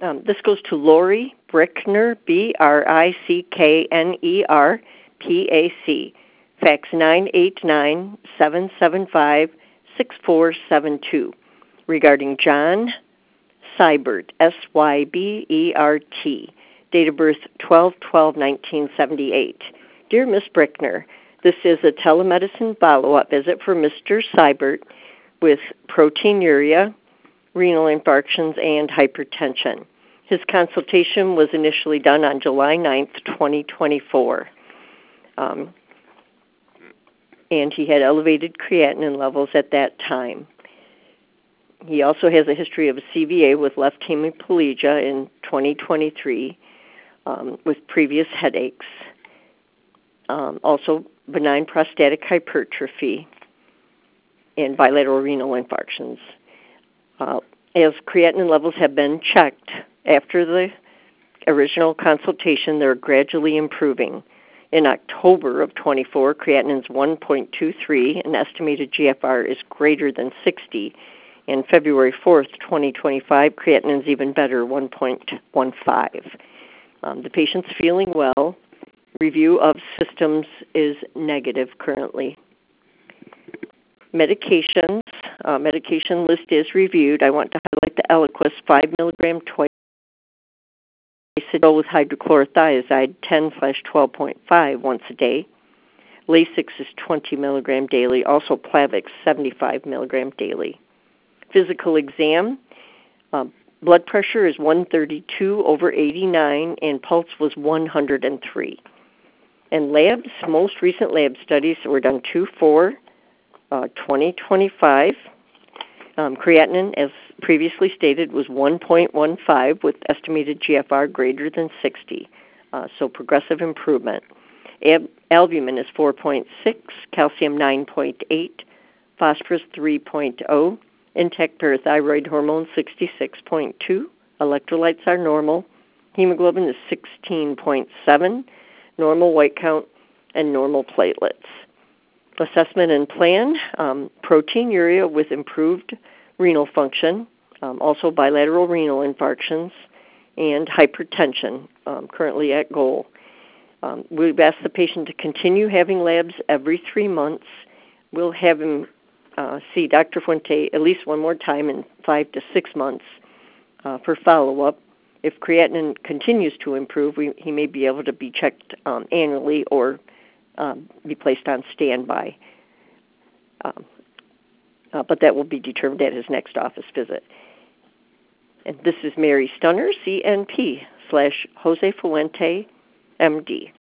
This goes to Lori Brickner, Brickner, PAC. Fax 989-775-6472 regarding John Sybert, Sybert. Date of birth 12/12/1978. Dear Miss Brickner, this is a telemedicine follow-up visit for Mr. Sybert with proteinuria, renal infarctions, and hypertension. His consultation was initially done on July 9th, 2024. And he had elevated creatinine levels at that time. He also has a history of a CVA with left hemiplegia in 2023 with previous headaches. Also benign prostatic hypertrophy and bilateral renal infarctions. As creatinine levels have been checked after the original consultation, they're gradually improving. In October of 24, creatinine is 1.23, and estimated GFR is greater than 60. And February 4th, 2025, creatinine is even better, 1.15. The patient's feeling well. Review of systems is negative currently. Medications. Medication list is reviewed. I want to highlight the Eliquis 5 milligram twice a day with hydrochlorothiazide 10/12.5 once a day. Lasix is 20 milligram daily. Also Plavix 75 milligram daily. Physical exam. Blood pressure is 132/89 and pulse was 103. And labs, most recent lab studies were done 2/4/2025. Creatinine, as previously stated, was 1.15 with estimated GFR greater than 60, so progressive improvement. Albumin is 4.6, calcium 9.8, phosphorus 3.0, intact parathyroid hormone 66.2, electrolytes are normal, hemoglobin is 16.7, normal white count, and normal platelets. Assessment and plan, proteinuria with improved renal function, also bilateral renal infarctions, and hypertension, currently at goal. We've asked the patient to continue having labs every 3 months. We'll have him see Dr. Fuente at least one more time in 5 to 6 months for follow-up. If creatinine continues to improve, he may be able to be checked annually or be placed on standby. But that will be determined at his next office visit. And this is Mary Stunner, CNP /Jose Fuente, MD.